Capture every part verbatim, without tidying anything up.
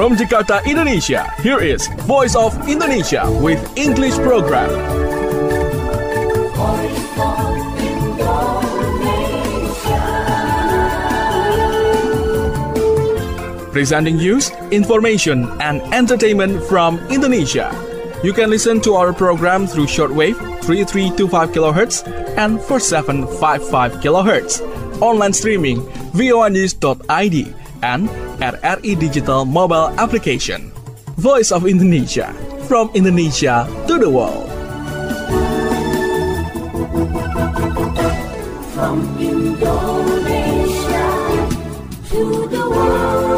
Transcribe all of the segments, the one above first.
From Jakarta, Indonesia, here is Voice of Indonesia with English program. Presenting news, information, and entertainment from Indonesia. You can listen to our program through shortwave three three two five kilohertz and four seven five five kilohertz. Online streaming v o a news dot i d and R R I Digital mobile application. Voice of Indonesia, from Indonesia to the world. From Indonesia to the world.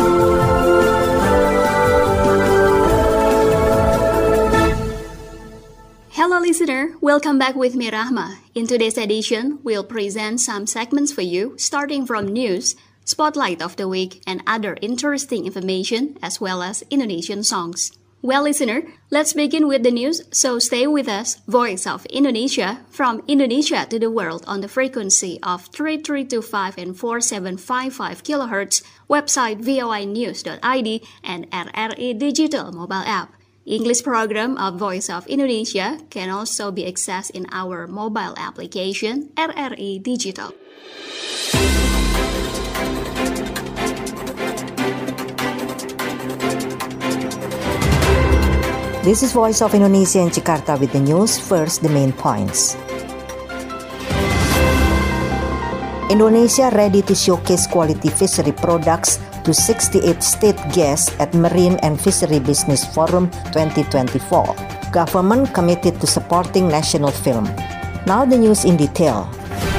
Hello listener, welcome back with me Rahma. In today's edition, we'll present some segments for you, starting from news, spotlight of the week, and other interesting information, as well as Indonesian songs. Well listener, let's begin with the news, so stay with us, Voice of Indonesia, from Indonesia to the world on the frequency of three three two five and four seven five five kilohertz, website v o a news dot i d, and R R I Digital mobile app. English program of Voice of Indonesia can also be accessed in our mobile application R R I Digital. This is Voice of Indonesia in Jakarta with the news. First, the main points. Indonesia ready to showcase quality fishery products to sixty-eight state guests at Marine and Fishery Business Forum twenty twenty-four. Government committed to supporting national film. Now the news in detail.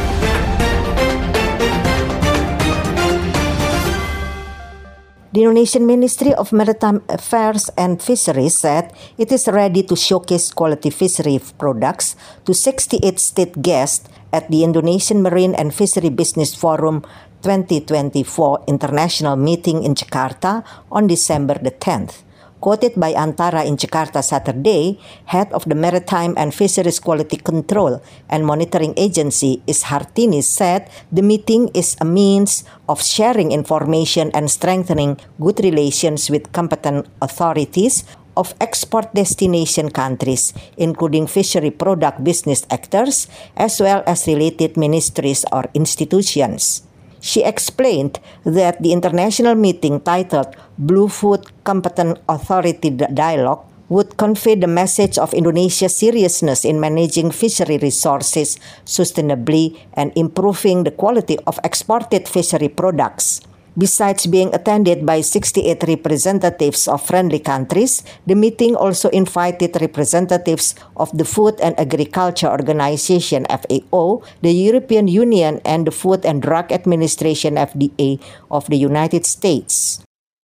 The Indonesian Ministry of Maritime Affairs and Fisheries said it is ready to showcase quality fishery products to sixty-eight state guests at the Indonesian Marine and Fishery Business Forum twenty twenty-four international meeting in Jakarta on December the tenth. Quoted by Antara in Jakarta Saturday, head of the Maritime and Fisheries Quality Control and Monitoring Agency Is Hartini said the meeting is a means of sharing information and strengthening good relations with competent authorities of export destination countries, including fishery product business actors, as well as related ministries or institutions. She explained that the international meeting titled Bluefoot Competent Authority Dialogue would convey the message of Indonesia's seriousness in managing fishery resources sustainably and improving the quality of exported fishery products. Besides being attended by sixty-eight representatives of friendly countries, the meeting also invited representatives of the Food and Agriculture Organization F A O, the European Union, and the Food and Drug Administration F D A of the United States.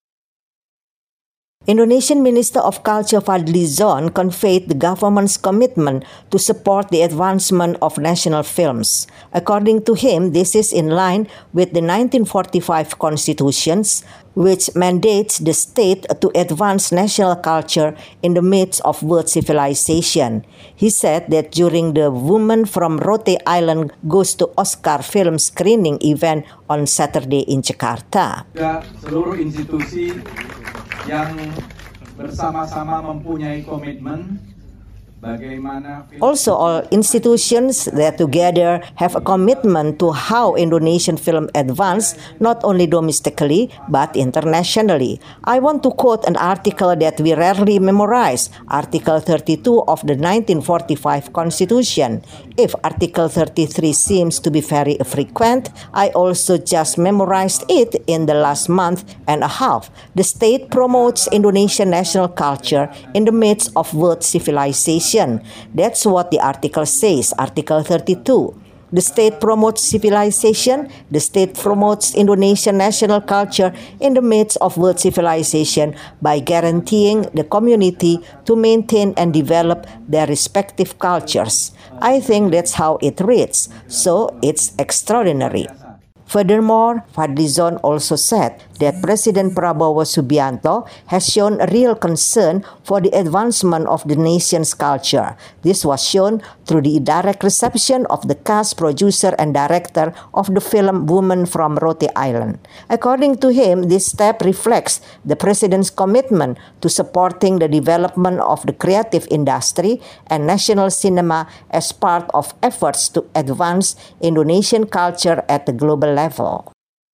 Indonesian Minister of Culture Fadly Zon conveyed the government's commitment to support the advancement of national films. According to him, this is in line with the nineteen forty-five Constitution, which mandates the state to advance national culture in the midst of world civilization. He said that during the Woman from Rote Island Goes to Oscar film screening event on Saturday in Jakarta. Seluruh institusi yang bersama-sama mempunyai komitmen bagaimana. Also, all institutions that together have a commitment to how Indonesian film advance not only domestically but internationally. I want to quote an article that we rarely memorize, Article thirty-two of the nineteen forty-five Constitution. If Article thirty-three seems to be very frequent, I also just memorized it in the last month and a half. The state promotes Indonesian national culture in the midst of world civilization. That's what the article says, Article thirty-two. The state promotes civilization. The state promotes Indonesian national culture in the midst of world civilization by guaranteeing the community to maintain and develop their respective cultures. I think that's how it reads. So it's extraordinary. Furthermore, Fadlizon also said that President Prabowo Subianto has shown a real concern for the advancement of the nation's culture. This was shown through the direct reception of the cast, producer, and director of the film Woman from Rote Island. According to him, this step reflects the president's commitment to supporting the development of the creative industry and national cinema as part of efforts to advance Indonesian culture at the global level.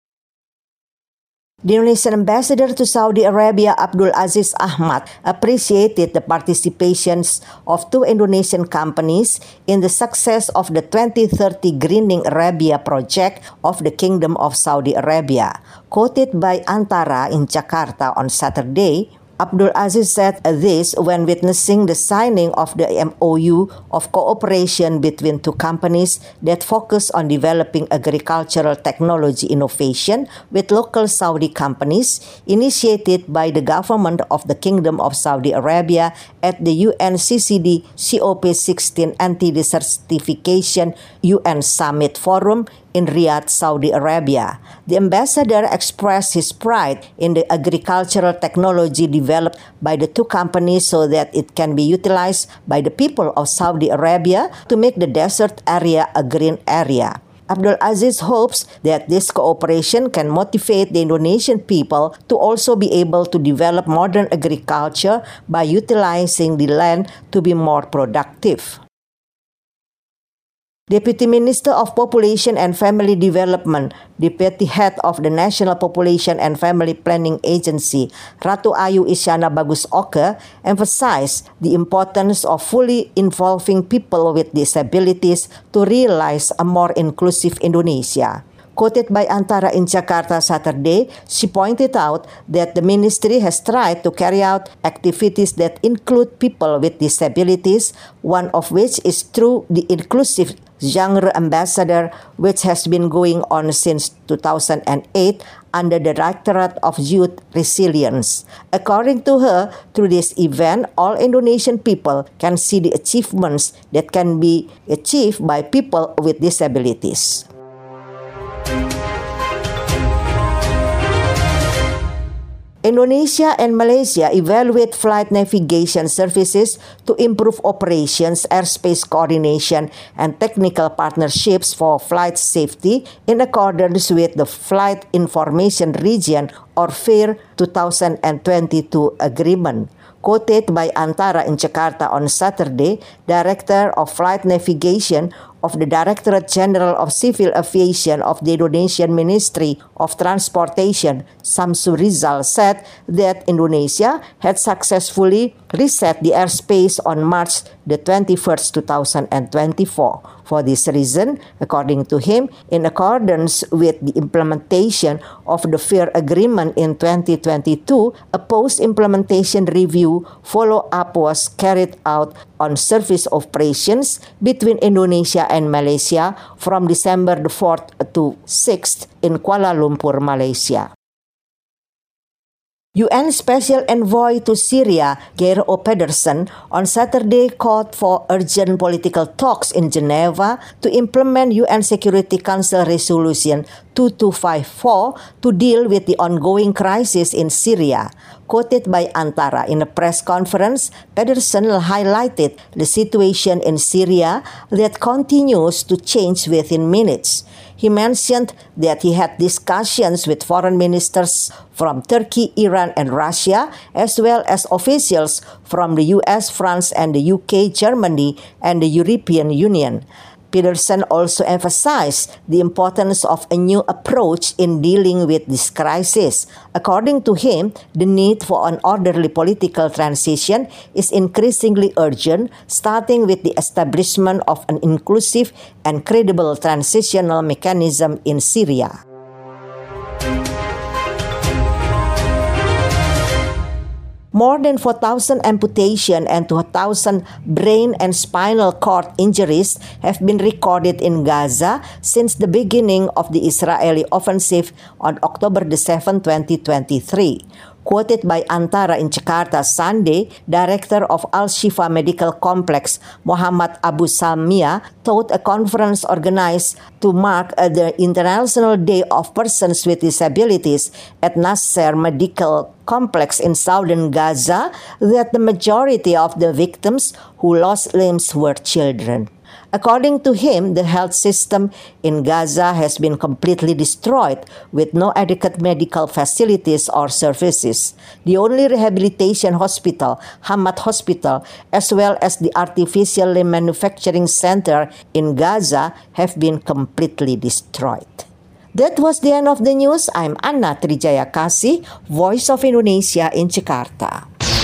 The Indonesian ambassador to Saudi Arabia, Abdul Aziz Ahmad, appreciated the participations of two Indonesian companies in the success of the twenty thirty Greening Arabia project of the Kingdom of Saudi Arabia. Quoted by Antara in Jakarta on Saturday, Abdul Aziz said this when witnessing the signing of the M O U of cooperation between two companies that focus on developing agricultural technology innovation with local Saudi companies, initiated by the government of the Kingdom of Saudi Arabia at the U N C C D C O P sixteen Anti-Desertification U N Summit Forum in Riyadh, Saudi Arabia. The ambassador expressed his pride in the agricultural technology developed by the two companies so that it can be utilized by the people of Saudi Arabia to make the desert area a green area. Abdul Aziz hopes that this cooperation can motivate the Indonesian people to also be able to develop modern agriculture by utilizing the land to be more productive. Deputy Minister of Population and Family Development, Deputy Head of the National Population and Family Planning Agency, Ratu Ayu Isyana Bagus Oke, emphasized the importance of fully involving people with disabilities to realize a more inclusive Indonesia. Quoted by Antara in Jakarta Saturday, she pointed out that the ministry has tried to carry out activities that include people with disabilities, one of which is through the Inclusive Genre Ambassador, which has been going on since two thousand eight under the Directorate of Youth Resilience. According to her, through this event, all Indonesian people can see the achievements that can be achieved by people with disabilities. Indonesia and Malaysia evaluate flight navigation services to improve operations, airspace coordination, and technical partnerships for flight safety in accordance with the Flight Information Region or F I R twenty twenty-two agreement. Quoted by Antara in Jakarta on Saturday, Director of Flight Navigation of the Directorate General of Civil Aviation of the Indonesian Ministry of Transportation, Samsu Rizal, said that Indonesia had successfully reset the airspace on March the twenty-first, two thousand twenty-four. For this reason, according to him, in accordance with the implementation of the F I R agreement in twenty twenty-two, a post-implementation review follow-up was carried out on service operations between Indonesia and Malaysia from December the fourth to sixth in Kuala Lumpur, Malaysia. U N Special Envoy to Syria, Geir O. Pedersen, on Saturday called for urgent political talks in Geneva to implement U N Security Council Resolution two two five four to deal with the ongoing crisis in Syria. Quoted by Antara in a press conference, Pedersen highlighted the situation in Syria that continues to change within minutes. He mentioned that he had discussions with foreign ministers from Turkey, Iran, and Russia, as well as officials from the U S, France, and the U K, Germany, and the European Union. Pedersen also emphasized the importance of a new approach in dealing with this crisis. According to him, the need for an orderly political transition is increasingly urgent, starting with the establishment of an inclusive and credible transitional mechanism in Syria. More than four thousand amputation and two thousand brain and spinal cord injuries have been recorded in Gaza since the beginning of the Israeli offensive on October the seventh, twenty twenty-three. Quoted by Antara in Jakarta Sunday, Director of Al-Shifa Medical Complex, Muhammad Abu Salmia, told a conference organized to mark uh, the International Day of Persons with Disabilities at Nasser Medical Complex in southern Gaza that the majority of the victims who lost limbs were children. According to him, the health system in Gaza has been completely destroyed with no adequate medical facilities or services. The only rehabilitation hospital, Hamad Hospital, as well as the artificial limb manufacturing center in Gaza have been completely destroyed. That was the end of the news. I'm Anna Trijaya Kasih, Voice of Indonesia in Jakarta.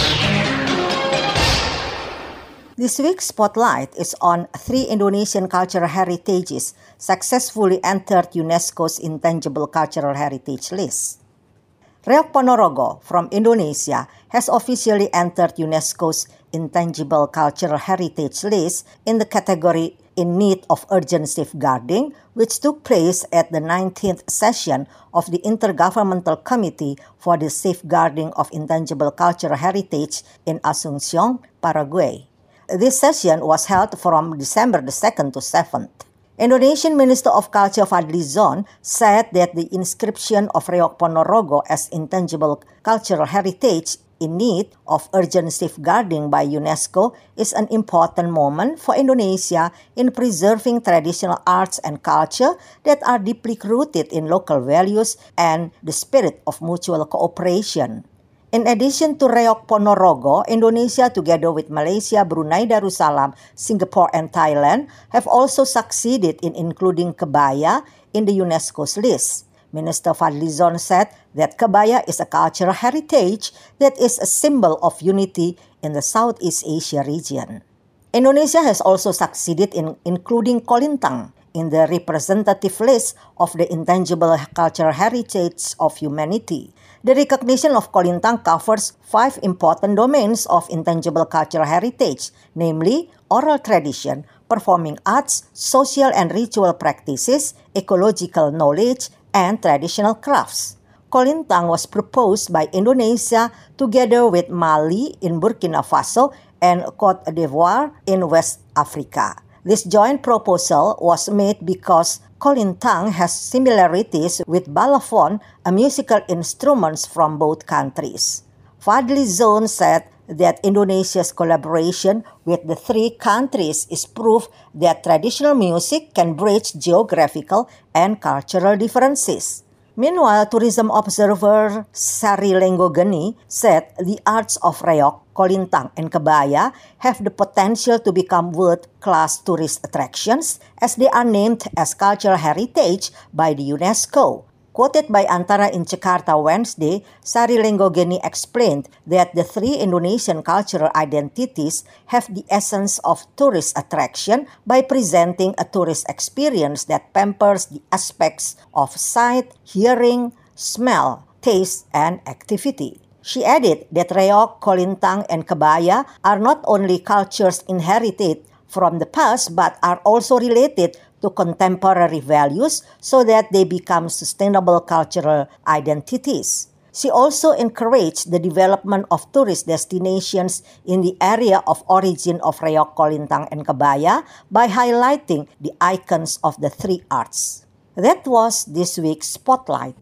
This week's spotlight is on three Indonesian cultural heritages successfully entered UNESCO's Intangible Cultural Heritage List. Reok Ponorogo from Indonesia has officially entered UNESCO's Intangible Cultural Heritage List in the category In Need of Urgent Safeguarding, which took place at the nineteenth session of the Intergovernmental Committee for the Safeguarding of Intangible Cultural Heritage in Asunción, Paraguay. This session was held from December the second to seventh. Indonesian Minister of Culture Fadly Zon said that the inscription of Reok Ponorogo as Intangible Cultural Heritage in need of urgent safeguarding by UNESCO is an important moment for Indonesia in preserving traditional arts and culture that are deeply rooted in local values and the spirit of mutual cooperation. In addition to Reok Ponorogo, Indonesia, together with Malaysia, Brunei Darussalam, Singapore, and Thailand, have also succeeded in including kebaya in the UNESCO's list. Minister Fadly Zon said that kebaya is a cultural heritage that is a symbol of unity in the Southeast Asia region. Indonesia has also succeeded in including Kolintang in the representative list of the Intangible Cultural Heritage of Humanity. The recognition of Kolintang covers five important domains of intangible cultural heritage, namely oral tradition, performing arts, social and ritual practices, ecological knowledge, and traditional crafts. Kolintang was proposed by Indonesia together with Mali in Burkina Faso and Côte d'Ivoire in West Africa. This joint proposal was made because Kolintang has similarities with balafon, a musical instrument from both countries. Fadly Zon said that Indonesia's collaboration with the three countries is proof that traditional music can bridge geographical and cultural differences. Meanwhile, tourism observer Sari Lenggogeni said the arts of Reok, Kolintang, and Kebaya have the potential to become world-class tourist attractions as they are named as cultural heritage by the UNESCO. Quoted by Antara in Jakarta Wednesday, Sari Lenggogeni explained that the three Indonesian cultural identities have the essence of tourist attraction by presenting a tourist experience that pampers the aspects of sight, hearing, smell, taste, and activity. She added that Reok, Kolintang, and Kebaya are not only cultures inherited from the past but are also related to contemporary values so that they become sustainable cultural identities. She also encouraged the development of tourist destinations in the area of origin of Reok, Kolintang, and Kebaya by highlighting the icons of the three arts. That was this week's Spotlight.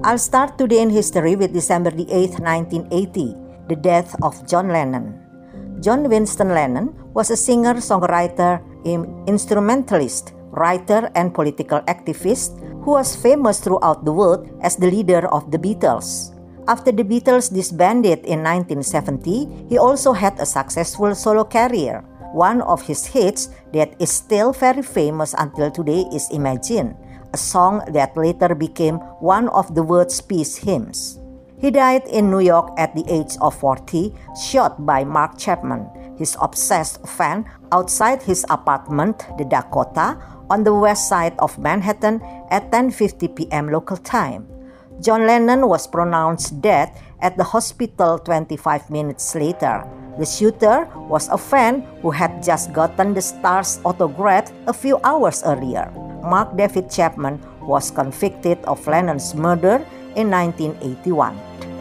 I'll start today in history with December the eighth, nineteen eighty, the death of John Lennon. John Winston Lennon was a singer, songwriter, instrumentalist, writer, and political activist who was famous throughout the world as the leader of the Beatles. After the Beatles disbanded in nineteen seventy, he also had a successful solo career. One of his hits that is still very famous until today is Imagine, a song that later became one of the world's peace hymns. He died in New York at the age of forty, shot by Mark Chapman, his obsessed fan, outside his apartment, the Dakota, on the west side of Manhattan at ten fifty p.m. local time. John Lennon was pronounced dead at the hospital twenty-five minutes later. The shooter was a fan who had just gotten the star's autograph a few hours earlier. Mark David Chapman was convicted of Lennon's murder in nineteen eighty-one.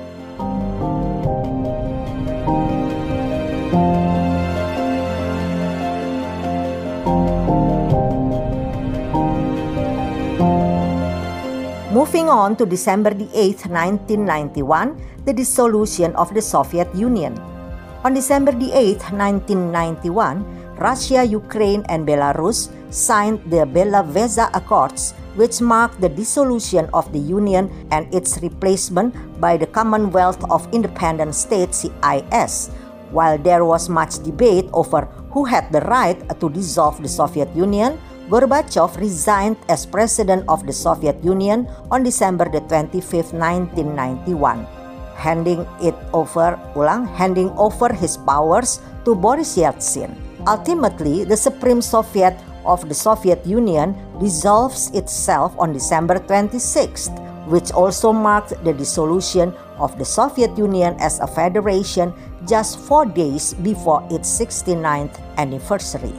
Moving on to December the eighth, nineteen ninety-one, the dissolution of the Soviet Union. On December the eighth, nineteen ninety-one, Russia, Ukraine, and Belarus signed the Bela-Veza Accords, which marked the dissolution of the Union and its replacement by the Commonwealth of Independent States, C I S. While there was much debate over who had the right to dissolve the Soviet Union, Gorbachev resigned as president of the Soviet Union on December the twenty-fifth, nineteen ninety-one, handing it over, ulang, handing over his powers to Boris Yeltsin. Ultimately, the Supreme Soviet of the Soviet Union dissolves itself on December twenty-sixth, which also marked the dissolution of the Soviet Union as a federation just four days before its sixty-ninth anniversary.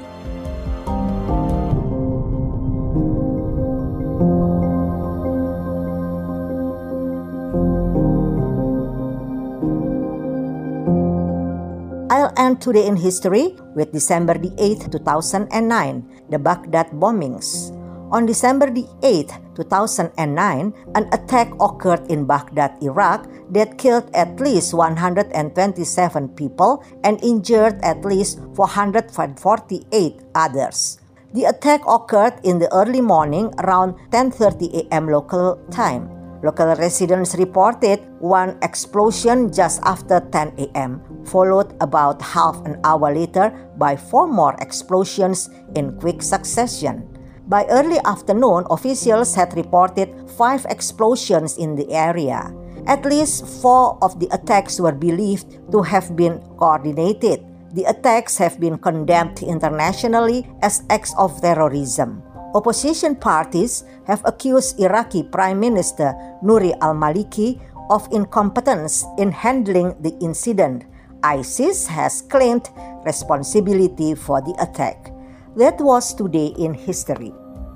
I'll end today in history with December the eighth, two thousand nine, the Baghdad bombings. On December the eighth, two thousand nine, an attack occurred in Baghdad, Iraq that killed at least one hundred twenty-seven people and injured at least four hundred forty-eight others. The attack occurred in the early morning around ten thirty a.m. local time. Local residents reported one explosion just after ten a.m., followed about half an hour later by four more explosions in quick succession. By early afternoon, officials had reported five explosions in the area. At least four of the attacks were believed to have been coordinated. The attacks have been condemned internationally as acts of terrorism. Opposition parties have accused Iraqi Prime Minister Nouri al-Maliki of incompetence in handling the incident. ISIS has claimed responsibility for the attack. That was today in history.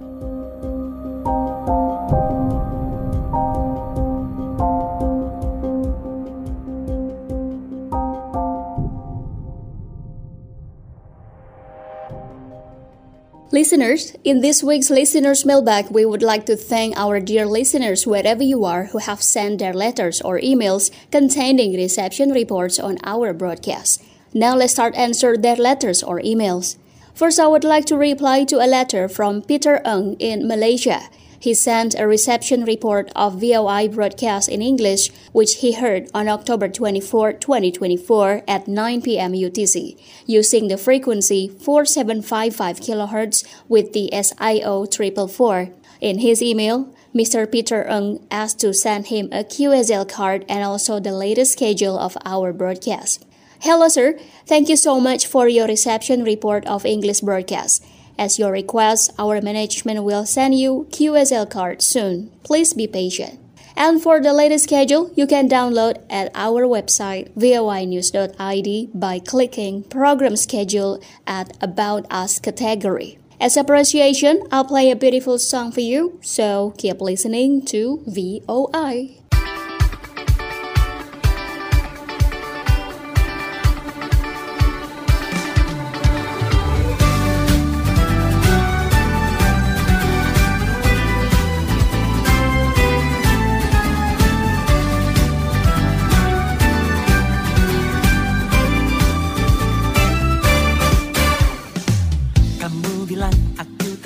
Listeners, in this week's Listener's Mailbag, we would like to thank our dear listeners wherever you are who have sent their letters or emails containing reception reports on our broadcast. Now let's start answer their letters or emails. First, I would like to reply to a letter from Peter Ng in Malaysia. He sent a reception report of V O I broadcast in English, which he heard on October twenty-fourth, twenty twenty-four at nine p.m. U T C, using the frequency four seven five five kilohertz with the S I O four four four. In his email, Mister Peter Ng asked to send him a Q S L card and also the latest schedule of our broadcast. Hello, sir. Thank you so much for your reception report of English broadcast. As your request, our management will send you Q S L card soon. Please be patient. And for the latest schedule, you can download at our website voi news dot I D by clicking Program Schedule at About Us category. As appreciation, I'll play a beautiful song for you, so keep listening to V O I.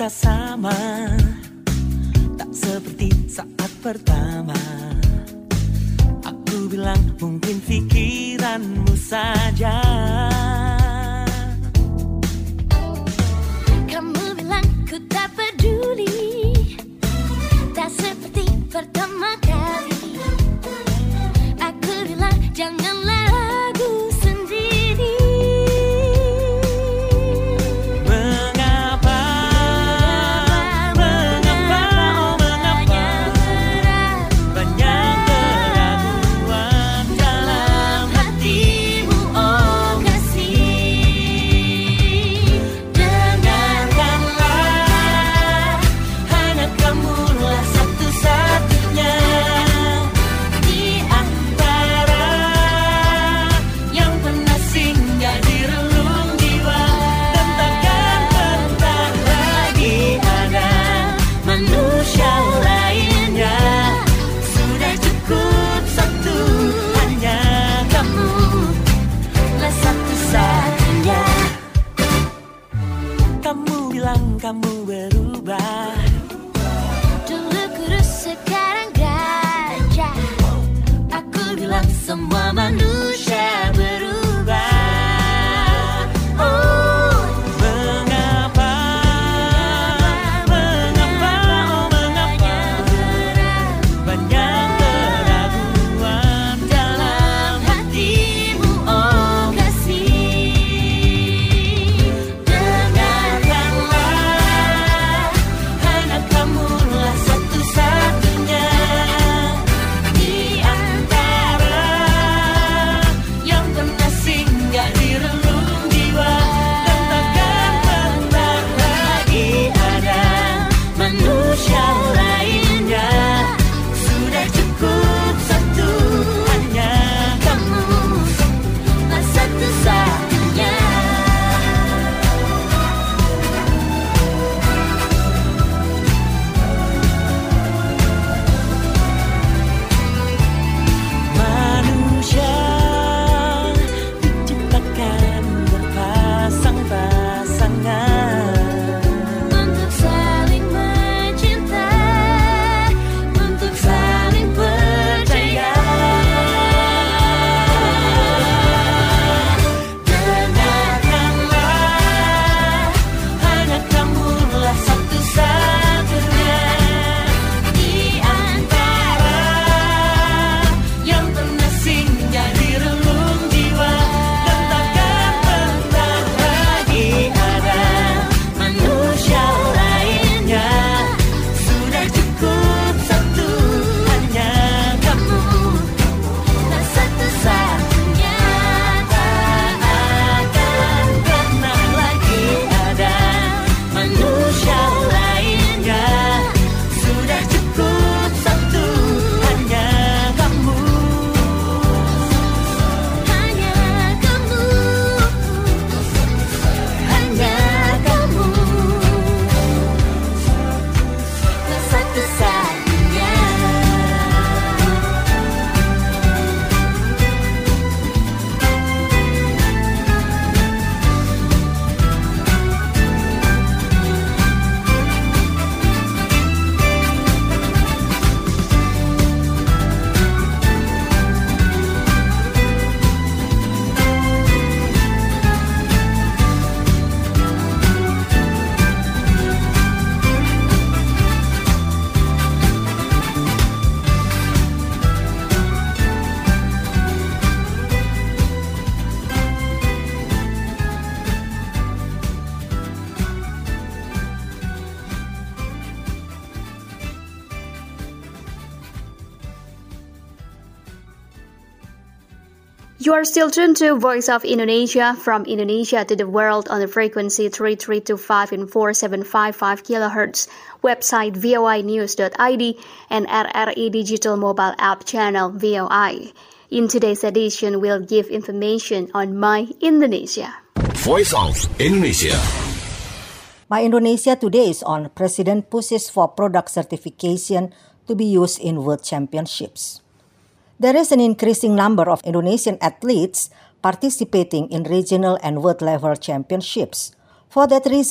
tak sama, tak seperti saat pertama. Aku bilang mungkin pikiranmu saja. Kamu bilang ku tak peduli, tak seperti pertama kali. Aku bilang janganlah ragu sendiri. Mengapa, mengapa, oh mengapa banyak keraguan dalam hatimu, oh kasih. Dengarkanlah, hanya kamulah satu-satunya di antara yang pernah singgah di relung jiwa, dan takkan pernah lagi ada manusia lainnya. Sudah cukup satu, hanya kamu lah satu-satunya. Kamu bilang kamu berubah, Dulu kurus sekarang gajah. aku bilang semua manusia berubah. Oh, mengapa, mengapa, oh mengapa banyak keraguan dalam hatimu, oh kasih. Dengarkanlah, hanya kamulah satu-satunya di antara yang pernah singgah di relung jiwa, dan takkan pernah lagi ada manusia lainnya. Sudah cukup satu, hanya kamu lah satu-satunya. Manusia diciptakan berpasang-pasangan Untuk saling mencinta, untuk saling percaya. Dengarkanlah, hanya kamulah satu-satunya di antara yang pernah singgah di relung jiwa, dan takkan pernah lagi ada manusia lainnya. Sudah cukup satu, hanya kamu Tak satu-satunya. tak akan pernah lagi ada manusia lainnya. Sudah cukup satu, hanya kamu. Hanya kamu, hanya kamu Tak satu-satunya. You are still tuned to Voice of Indonesia, from Indonesia to the world on the frequency three three two five and four seven five five kilohertz, website v o i news dot i d, and R R I digital mobile app channel V O I. In today's edition, we'll give information on My Indonesia. Voice of Indonesia. My Indonesia today is on President pushes for product certification to be used in World Championships. There is an increasing number of Indonesian athletes participating in regional and world level championships. For that reason,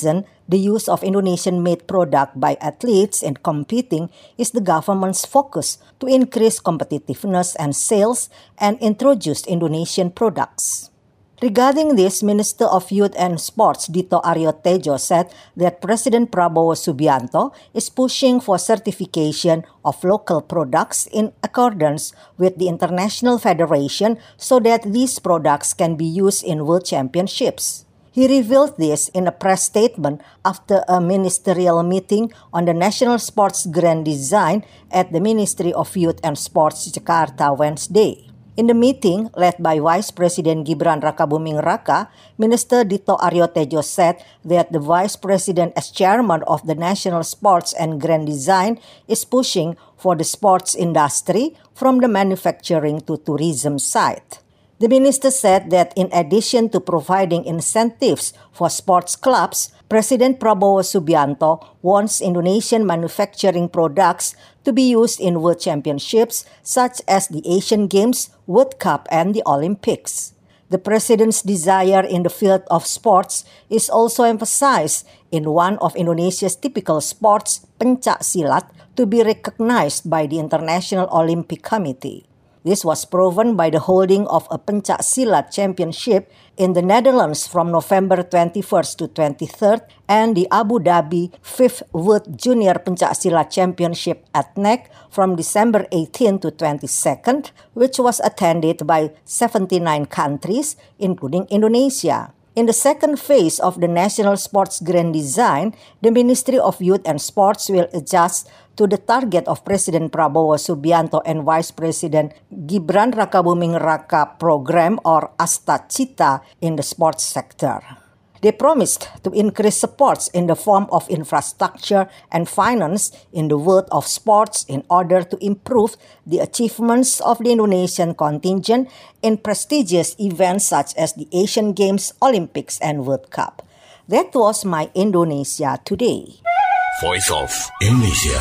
The use of Indonesian-made product by athletes in competing is the government's focus to increase competitiveness and sales and introduce Indonesian products. Regarding this, Minister of Youth and Sports Dito Aryo Tejo said that President Prabowo Subianto is pushing for certification of local products in accordance with the International Federation so that these products can be used in World Championships. He revealed this in a press statement after a ministerial meeting on the National Sports Grand Design at the Ministry of Youth and Sports, Jakarta, Wednesday. In the meeting, led by Vice President Gibran Rakabuming Raka, Minister Dito Aryo Tejo said that the Vice President as chairman of the National Sports and Grand Design is pushing for the sports industry from the manufacturing to tourism side. The minister said that in addition to providing incentives for sports clubs, President Prabowo Subianto wants Indonesian manufacturing products to be used in World Championships such as the Asian Games, World Cup, and the Olympics. The president's desire in the field of sports is also emphasized in one of Indonesia's typical sports, pencak silat, to be recognized by the International Olympic Committee. This was proven by the holding of a pencak silat championship in the Netherlands from November twenty-first to twenty-third and the Abu Dhabi fifth World Junior Pencak Silat Championship at N E C from December eighteenth to twenty-second, which was attended by seventy-nine countries, including Indonesia. In the second phase of the National Sports Grand Design, the Ministry of Youth and Sports will adjust to the target of President Prabowo Subianto and Vice President Gibran Rakabuming Raka program or Astacita in the sports sector. They promised to increase supports in the form of infrastructure and finance in the world of sports in order to improve the achievements of the Indonesian contingent in prestigious events such as the Asian Games, Olympics, and World Cup. That was my Indonesia Today. Voice of Indonesia.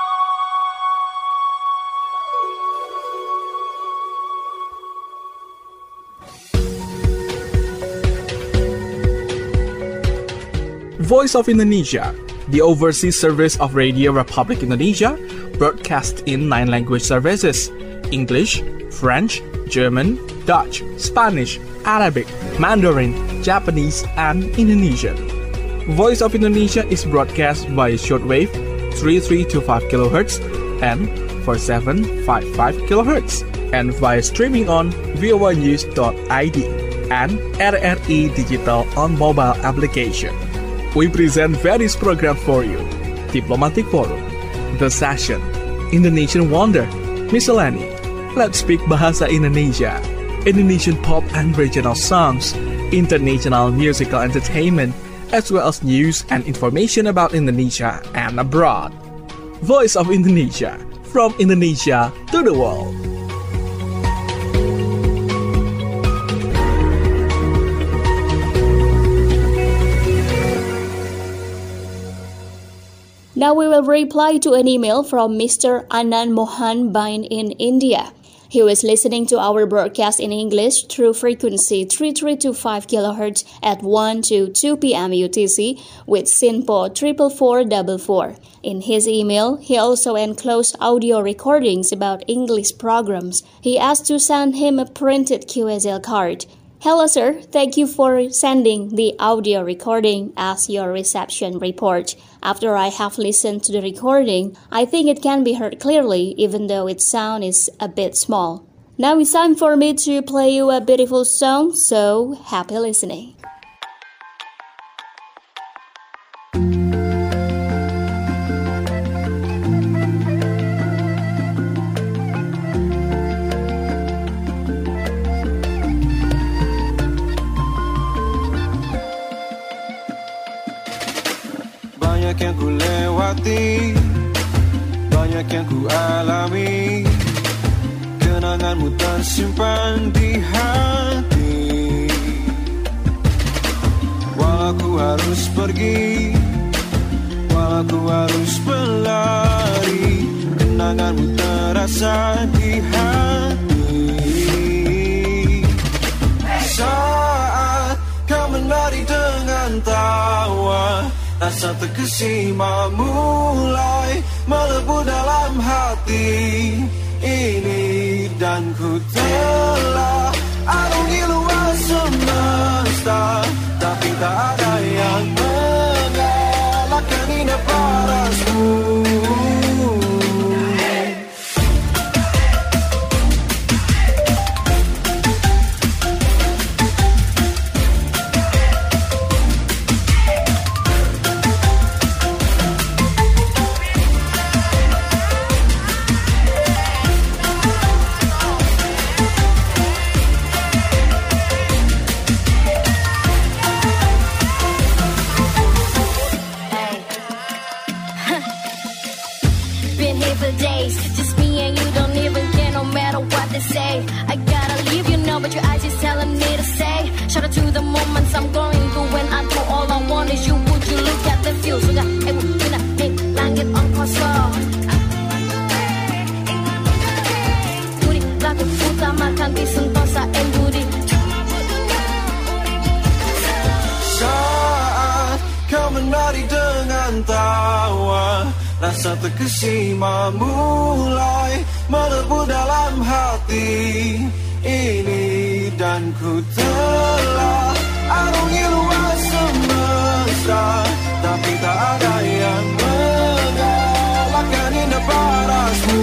Voice of Indonesia, the overseas service of Radio Republic Indonesia, broadcast in nine language services: English, French, German, Dutch, Spanish, Arabic, Mandarin, Japanese, and Indonesian. Voice of Indonesia is broadcast by shortwave three three two five kilohertz and four seven five five kilohertz and via streaming on voa news dot i d and R R I Digital on mobile application. We present various programs for you: Diplomatic Forum, The Session, Indonesian Wonder, Miscellany, Let's Speak Bahasa Indonesia, Indonesian pop and regional songs, international musical entertainment, as well as news and information about Indonesia and abroad. Voice of Indonesia, from Indonesia to the world. Now we will reply to an email from Mister Anand Mohan Bain in India. He was listening to our broadcast in English through frequency three three two five kilohertz at one to two p.m. U T C with SINPO four four four four. In his email, he also enclosed audio recordings about English programs. He asked to send him a printed Q S L card. Hello, sir. Thank you for sending the audio recording as your reception report. After I have listened to the recording, I think it can be heard clearly even though its sound is a bit small. Now it's time for me to play you a beautiful song, so happy listening. Banyak yang ku lewati, banyak yang ku alami, kenanganmu tersimpan di hati. Walau ku harus pergi, walau ku harus berlari, kenanganmu terasa di hati. Saat kau menari dengan tawa, rasa terkesima mulai melebu dalam hati ini. Dan ku telah arungi luas semesta, tapi tak ada yang mengalahkan indah parasmu. I gotta leave you now, but your eyes is telling me to say. Shout out to the moments I'm going through. When I do, all I want is you. Would you look at the view? Sudah, eh, sudah, eh, langit on kosong. Budi, lagu utamakan di sentosa eh budi. Saat kau menari dengan tawa, rasa terkesima mulai melebu dalam hati ini. Dan ku telah arungi luas semesta, tapi tak ada yang mengalahkan indah parasmu.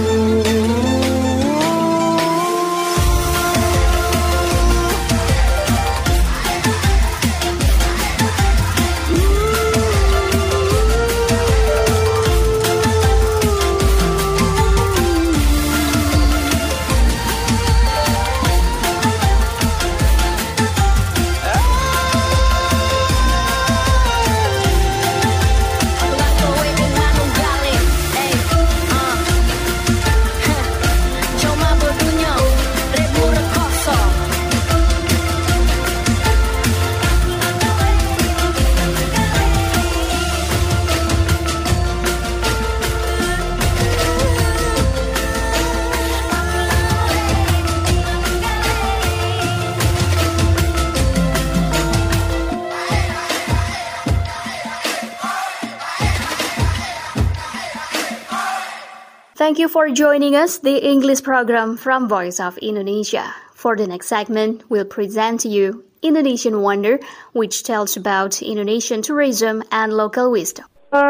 Thank you for joining us, the English program from Voice of Indonesia. For the next segment, we'll present to you Indonesian Wonder, which tells about Indonesian tourism and local wisdom.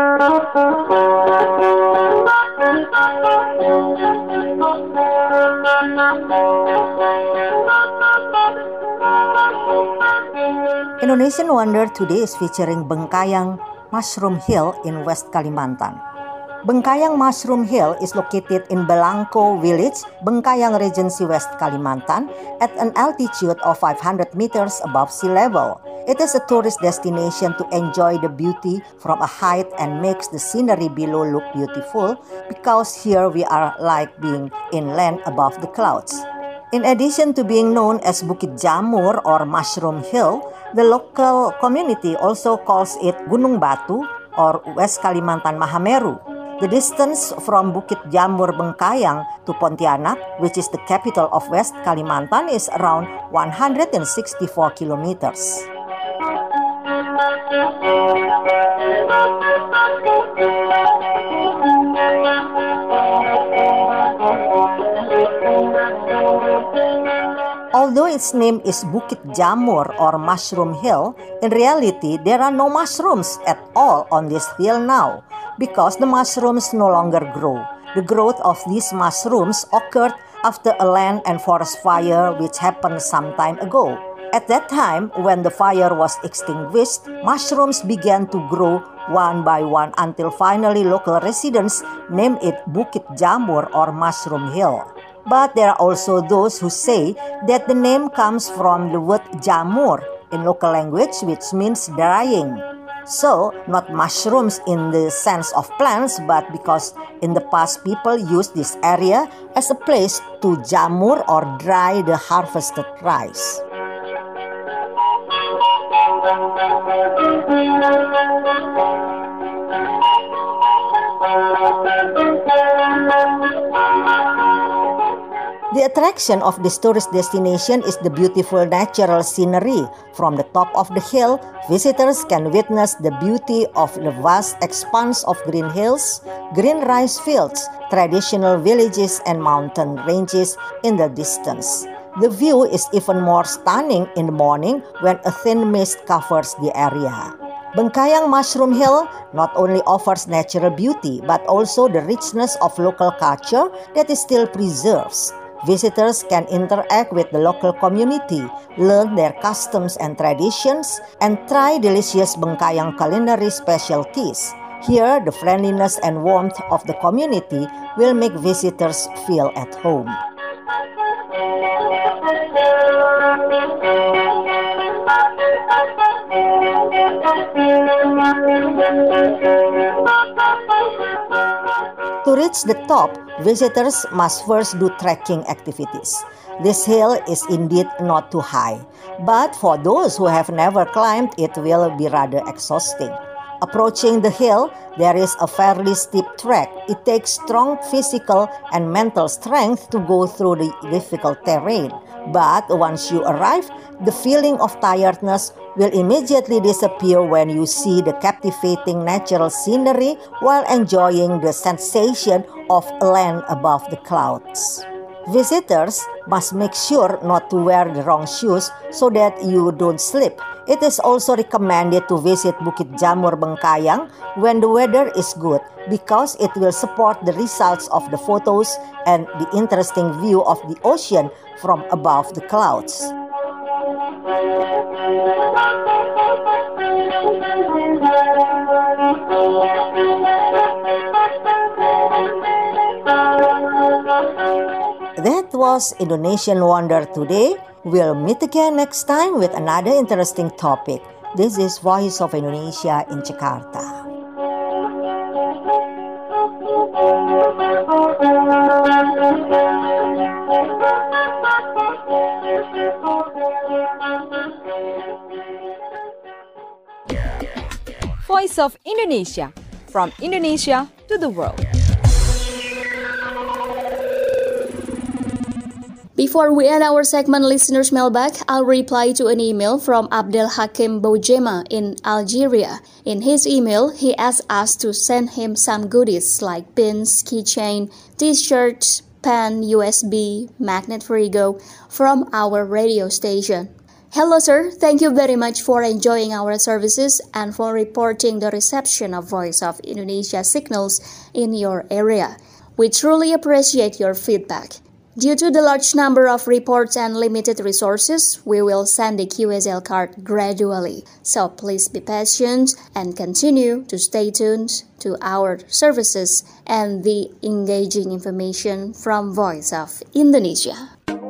Indonesian Wonder today is featuring Bengkayang Mushroom Hill in West Kalimantan. Bengkayang Mushroom Hill is located in Belangko Village, Bengkayang Regency, West Kalimantan, at an altitude of five hundred meters above sea level. It is a tourist destination to enjoy the beauty from a height and makes the scenery below look beautiful because here we are like being inland above the clouds. In addition to being known as Bukit Jamur or Mushroom Hill, the local community also calls it Gunung Batu or West Kalimantan Mahameru. The distance from Bukit Jamur Bengkayang to Pontianak, which is the capital of West Kalimantan, is around one hundred sixty-four kilometers. Although its name is Bukit Jamur or Mushroom Hill, in reality there are no mushrooms at all on this hill now, because the mushrooms no longer grow. The growth of these mushrooms occurred after a land and forest fire which happened some time ago. At that time, when the fire was extinguished, mushrooms began to grow one by one until finally local residents named it Bukit Jamur or Mushroom Hill. But there are also those who say that the name comes from the word jamur in local language, which means drying. So, not mushrooms in the sense of plants, but because in the past people used this area as a place to jamur or dry the harvested rice. The The attraction of this tourist destination is the beautiful natural scenery. From the top of the hill, visitors can witness the beauty of the vast expanse of green hills, green rice fields, traditional villages, and mountain ranges in the distance. The view is even more stunning in the morning when a thin mist covers the area. Bengkayang Mushroom Hill not only offers natural beauty but also the richness of local culture that is still preserved. Visitors can interact with the local community, learn their customs and traditions, and try delicious Bengkayang culinary specialties. Here, the friendliness and warmth of the community will make visitors feel at home. To reach the top, visitors must first do trekking activities. This hill is indeed not too high, but for those who have never climbed, it will be rather exhausting. Approaching the hill, there is a fairly steep trek. It takes strong physical and mental strength to go through the difficult terrain. But once you arrive, the feeling of tiredness will immediately disappear when you see the captivating natural scenery while enjoying the sensation of land above the clouds. Visitors must make sure not to wear the wrong shoes so that you don't slip. It is also recommended to visit Bukit Jamur Bengkayang when the weather is good because it will support the results of the photos and the interesting view of the ocean from above the clouds. That was Indonesian Wonder today. We'll meet again next time with another interesting topic. This is Voice of Indonesia in Jakarta. Voice of Indonesia, from Indonesia to the world. Before we end our segment Listeners Mailbag, I'll reply to an email from Abdel Hakim Boujema in Algeria. In his email, he asked us to send him some goodies like pins, keychain, t-shirts, pen, U S B, magnet for ego from our radio station. Hello sir, thank you very much for enjoying our services and for reporting the reception of Voice of Indonesia signals in your area. We truly appreciate your feedback. Due to the large number of reports and limited resources, we will send the Q S L card gradually. So please be patient and continue to stay tuned to our services and the engaging information from Voice of Indonesia.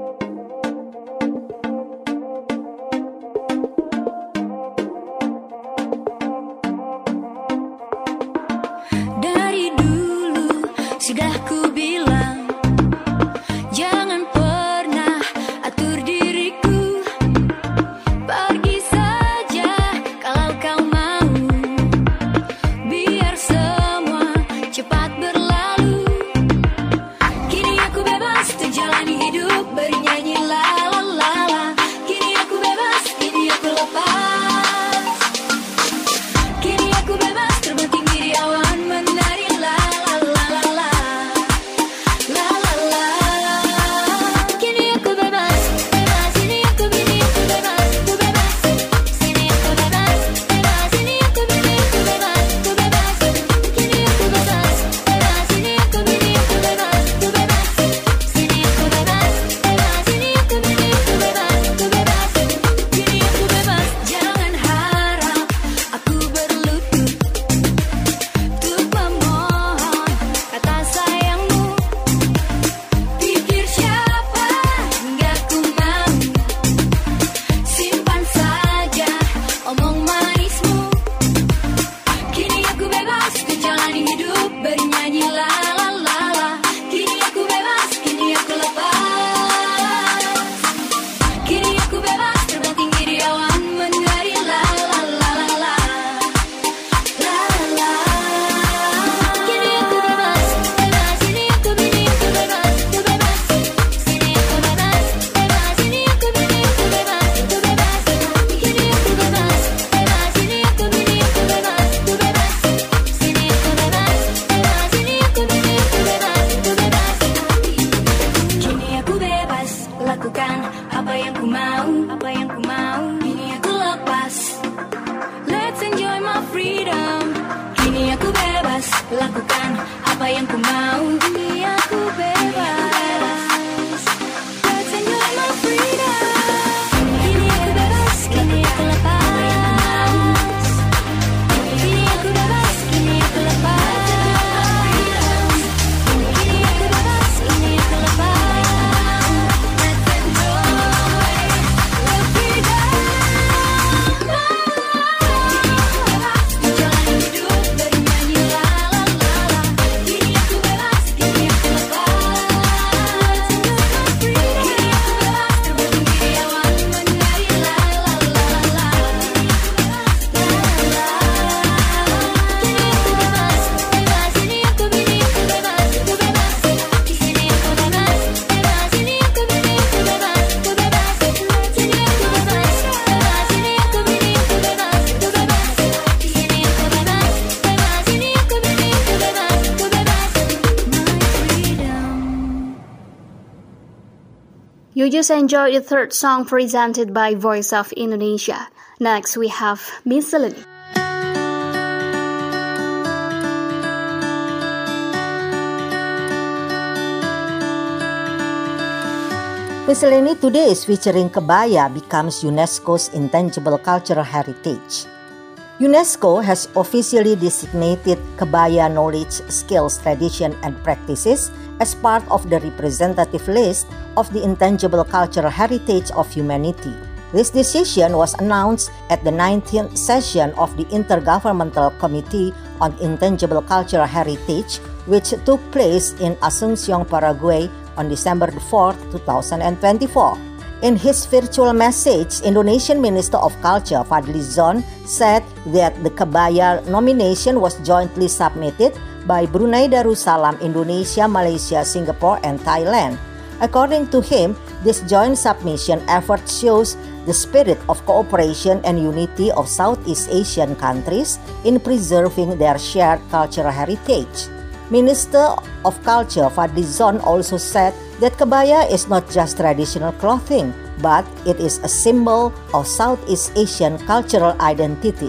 Dari dulu sudah ku bilang, jangan pernah atur diriku. Pergi saja kalau kau mau, biar semua cepat berlalu. Kini aku bebas untuk jalani hidup. Kini aku bebas, lakukan apa yang ku mau. Kini aku bebas, let's enjoy my freedom. Kini aku bebas, kini aku lepas. Kini aku bebas, kini aku lepas. Kini aku bebas, kini aku lepas. Let's enjoy the freedom. Menjalani hidup bernyanyi la la la la. Kini aku bebas, kini aku lepas. Let's enjoy the freedom. Kini aku bebas, terbang di awan menari la la la la. Kini aku bebas, la la la. Kini aku bebas, bebas. Ini aku bini, aku bebas, aku bebas. Di sini aku bebas, bebas. Ini aku bini, aku bebas, aku bebas. Sini aku bebas, bebas. Ini aku bini, aku bebas, aku bebas. Di sini aku bebas, bebas. Ini aku bini, aku bebas, aku bebas. My freedom. You just enjoyed the third song presented by Voice of Indonesia. Next, we have Miscellany. Miscellany today is featuring Kebaya becomes UNESCO's intangible cultural heritage. UNESCO has officially designated Kebaya knowledge, skills, tradition, and practices as part of the representative list of the intangible cultural heritage of humanity. This decision was announced at the nineteenth session of the Intergovernmental Committee on Intangible Cultural Heritage, which took place in Asunción, Paraguay on December fourth, two thousand twenty-four. In his virtual message, Indonesian Minister of Culture Fadly Zon said that the Kebaya nomination was jointly submitted by Brunei Darussalam, Indonesia, Malaysia, Singapore, and Thailand. According to him, this joint submission effort shows the spirit of cooperation and unity of Southeast Asian countries in preserving their shared cultural heritage. Minister of Culture Fadly Zon also said that Kebaya is not just traditional clothing, but it is a symbol of Southeast Asian cultural identity.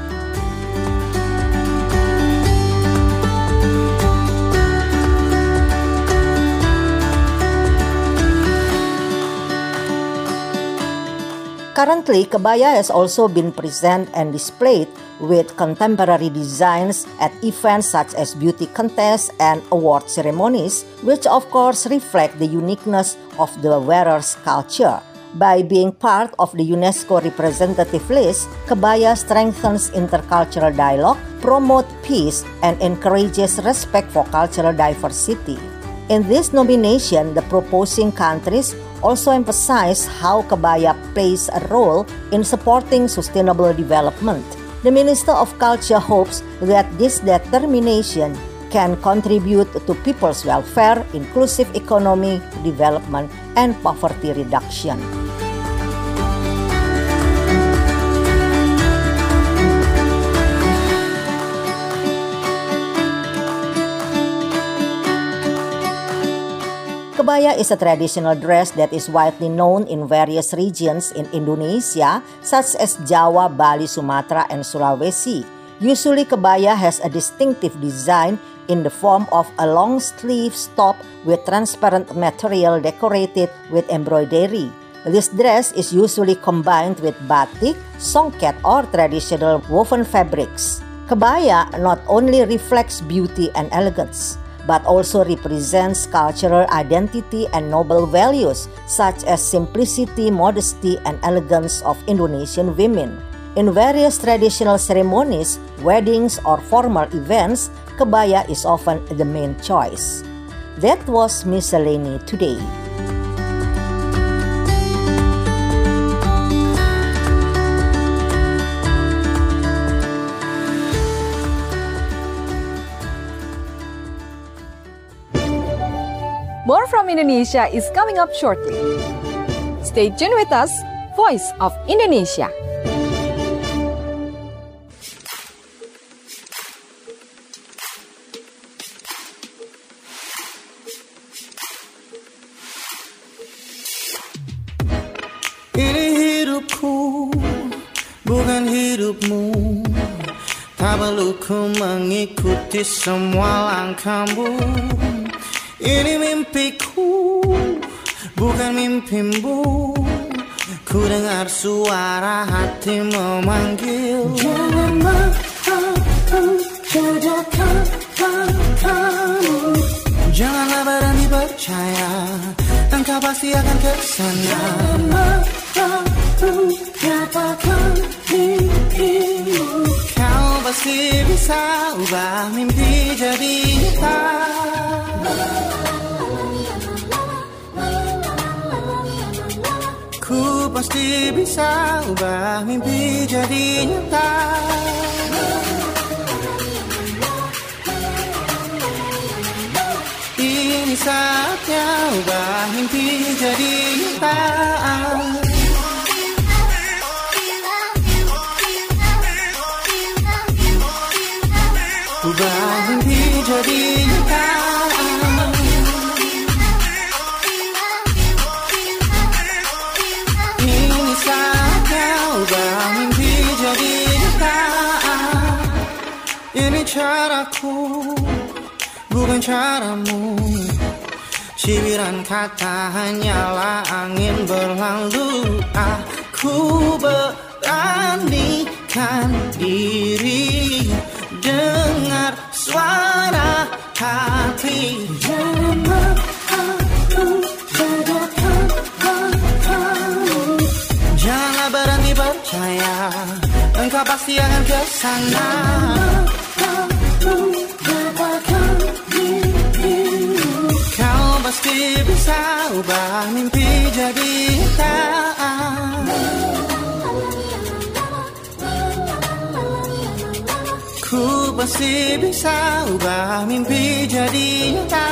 Currently, Kebaya has also been present and displayed with contemporary designs at events such as beauty contests and award ceremonies, which of course reflect the uniqueness of the wearer's culture. By being part of the UNESCO representative list, Kebaya strengthens intercultural dialogue, promotes peace, and encourages respect for cultural diversity. In this nomination, the proposing countries also emphasize how Kebaya plays a role in supporting sustainable development. The Minister of Culture hopes that this determination can contribute to people's welfare, inclusive economic development, and poverty reduction. Kebaya is a traditional dress that is widely known in various regions in Indonesia, such as Jawa, Bali, Sumatra, and Sulawesi. Usually, kebaya has a distinctive design in the form of a long-sleeve top with transparent material decorated with embroidery. This dress is usually combined with batik, songket, or traditional woven fabrics. Kebaya not only reflects beauty and elegance, but also represents cultural identity and noble values such as simplicity, modesty, and elegance of Indonesian women. In various traditional ceremonies, weddings, or formal events, kebaya is often the main choice. That was Miscellany today. More from Indonesia is coming up shortly. Stay tuned with us, Voice of Indonesia. Ini hidupku, bukan hidupmu. Tak perlu ku mengikuti semua langkahmu. Ini mimpiku, bukan mimpimu. Ku dengar suara hati memanggil. Jangan mau jodohkan kamu. Janganlah berhenti percaya, engkau pasti akan kesana. Jangan mau katakan mimpimu. Kau pasti bisa ubah mimpi jadi nyata. Ku pasti bisa ubah mimpi jadi nyata. Ini saatnya ubah mimpi jadi nyata. Ubah mimpi jadi nyata. Ini saatnya ubah mimpi jadi nyata. Ini caraku, bukan caramu. Cibiran kata hanyalah angin berlalu. Aku beranikan diri, dengar suara hati. Jangan mau jodohkan kamu. Janganlah berhenti percaya, engkau pasti akan kesana. Kau pasti bisa ubah mimpi jadi nyata. Ku pasti bisa ubah mimpi jadi nyata.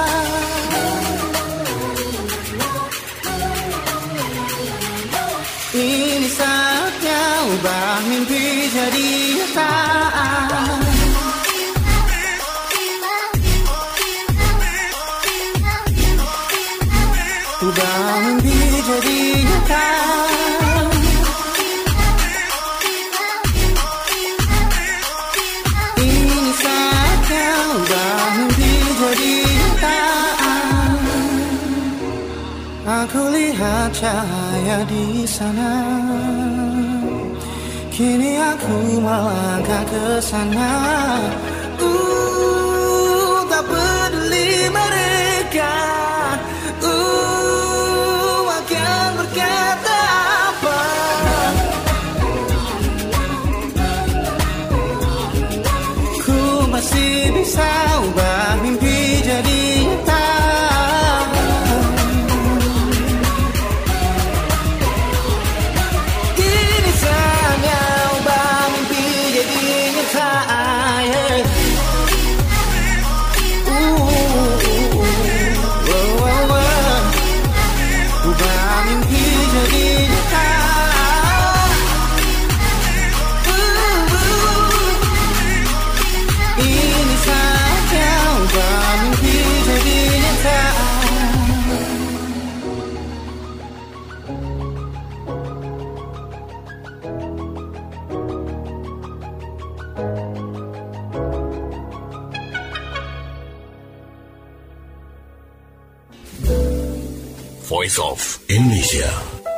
Ini saatnya ubah mimpi jadi nyata. Ubah mimpi jadi nyata. Ini saatnya ubah mimpi jadi nyata. Aku lihat cahaya di sana. Kini aku melangkah ke sana. Uh, tak peduli mereka. Uh, akan berkata apa. Ku masih bisa ubah mimpi jadi nyata. Kini saatnya ubah mimpi jadi nyata. Ubah mimpi jadi nyata. Ini saatnya ubah mimpi jadi nyata. Voice of Indonesia.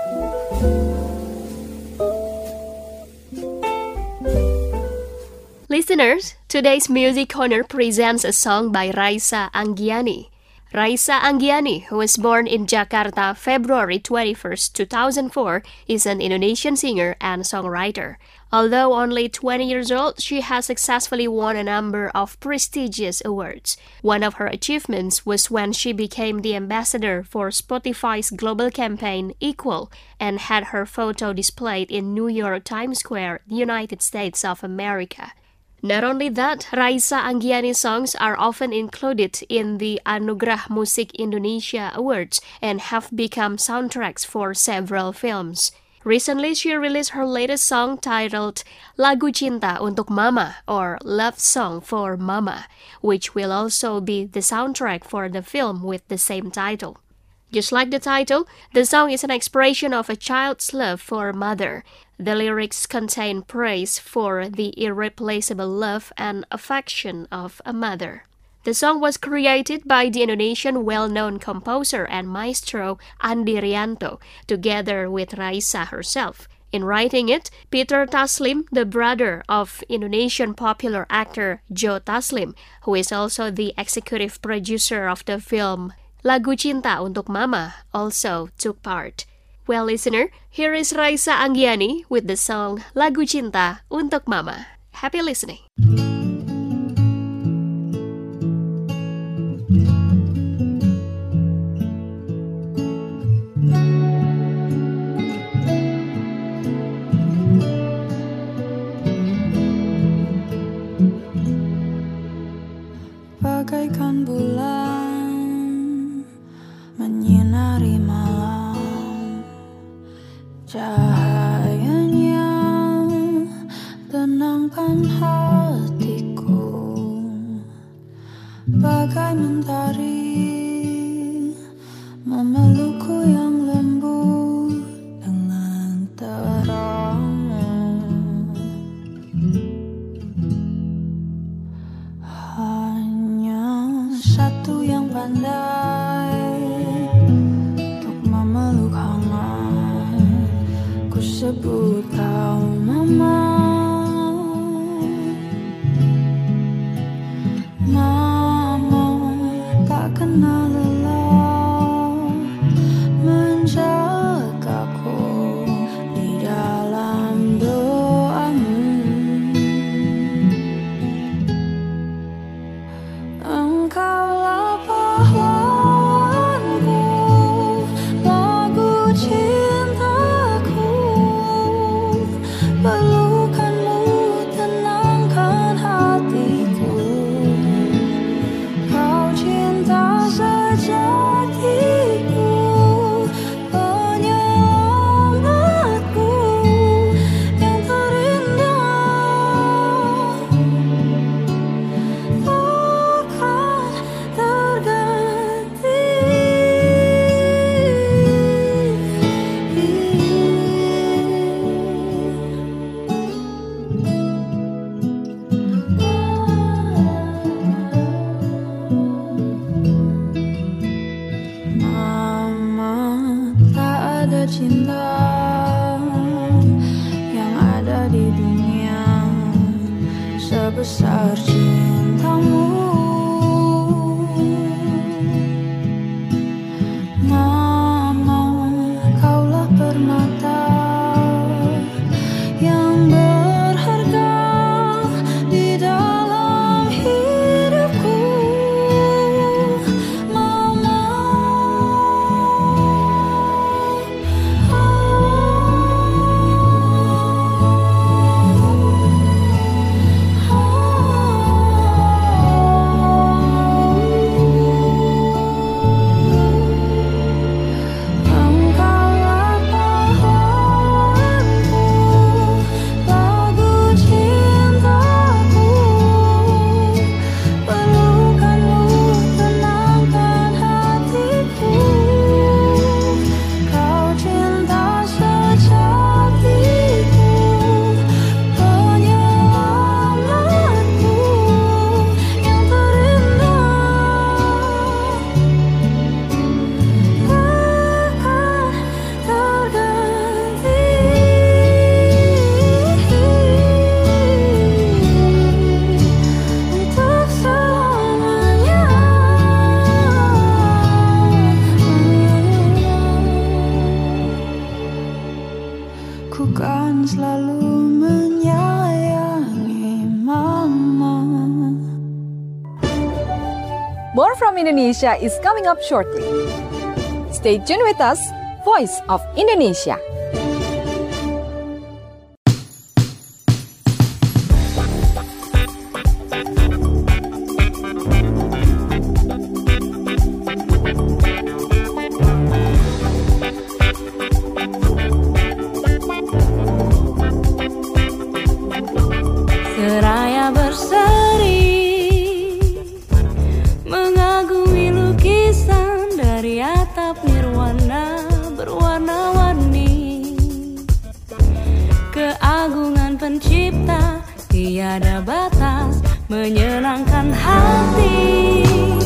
Listeners, today's Music Corner presents a song by Raisa Anggiani. Raisa Anggiani, who was born in Jakarta February twenty-first, two thousand four, is an Indonesian singer and songwriter. Although only twenty years old, she has successfully won a number of prestigious awards. One of her achievements was when she became the ambassador for Spotify's global campaign Equal and had her photo displayed in New York Times Square, the United States of America. Not only that, Raisa Anggiani's songs are often included in the Anugerah Musik Indonesia Awards and have become soundtracks for several films. Recently, she released her latest song titled Lagu Cinta Untuk Mama or Love Song for Mama, which will also be the soundtrack for the film with the same title. Just like the title, the song is an expression of a child's love for a mother. The lyrics contain praise for the irreplaceable love and affection of a mother. The song was created by the Indonesian well-known composer and maestro Andi Rianto, together with Raisa herself. In writing it, Peter Taslim, the brother of Indonesian popular actor Joe Taslim, who is also the executive producer of the film Lagu Cinta Untuk Mama, also took part. Well, listener, here is Raisa Anggiani with the song Lagu Cinta Untuk Mama. Happy listening. Bagaikan bulan menyinari malam, cahayanya tenangkan hatiku, bagai mentari memelukku yang lembut dengan terang. Satu yang pandai untuk memeluk hangat, ku sebut kau mama. Mama tak kenal lelah menjagaku di dalam doamu. Engkaulah pahlawanku, lagu cintaku, pelukanmu tenangkan hatiku. Kau cinta sejatiku, penyelamatku yang terindah. Cinta yang ada di dunia sebesar cintamu. Mama, kaulah permata yang berharga di dalam hidupku. Ku kan selalu menyayangi mama. More from Indonesia is coming up shortly. Stay tuned with us, Voice of Indonesia. Seraya berseri mengagumi lukisan dari atap nirwana. tiada batas, menyenangkan hati.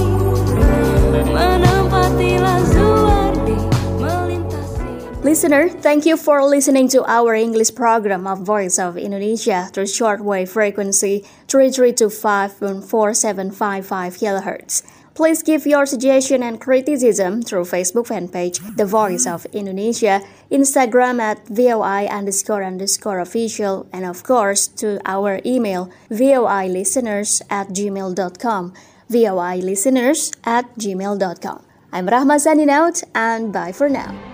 Menempatilah Zuardi melintasi. Listener, thank you for listening to our English program of Voice of Indonesia through shortwave frequency three three two five point four seven five five kilohertz. Please give your suggestion and criticism through Facebook fan page The Voice of Indonesia, Instagram at voi underscore underscore official, and of course to our email voilisteners at gmail dot com, voilisteners at gmail dot com. I'm Rahma signing out, and bye for now.